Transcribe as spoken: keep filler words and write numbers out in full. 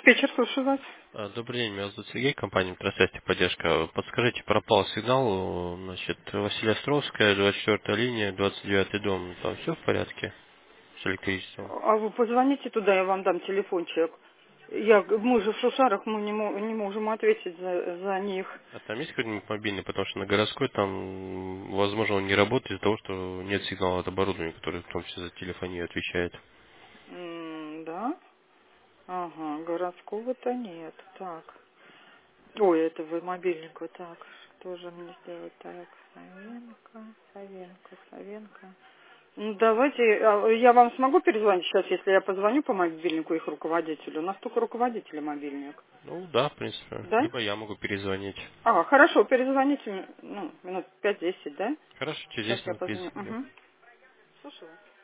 Диспетчер, слушаю вас. А, Добрый день, меня зовут Сергей, компания «Метросвязь поддержка». Подскажите, пропал сигнал, э, значит, Василия Островская, двадцать четвёртая линия, двадцать девятый дом. Там все в порядке с электричеством? А вы позвоните туда, я вам дам телефончик. Я, мы же в Шушарах, мы не, мо- не можем ответить за, за них. А там есть какой-нибудь мобильный? Потому что на городской там, м, возможно, он не работает из-за того, что нет сигнала от оборудования, которое в том числе за телефонию отвечает. М, да? Ага, городского-то нет. Так. Ой, это вы мобильник, вот так. Что же мне сделать? Так, Савенко, Савенко, Савенко. Ну, давайте, а, я вам смогу перезвонить сейчас, если я позвоню по мобильнику их руководителю? У нас только руководителя мобильник. Ну да, в принципе. Да? Либо я могу перезвонить. А, хорошо, перезвоните, м, ну, минут пять-десять, да? Хорошо, через Сейчас десять я минут позвоню. перезвоню. Угу. Слушаю.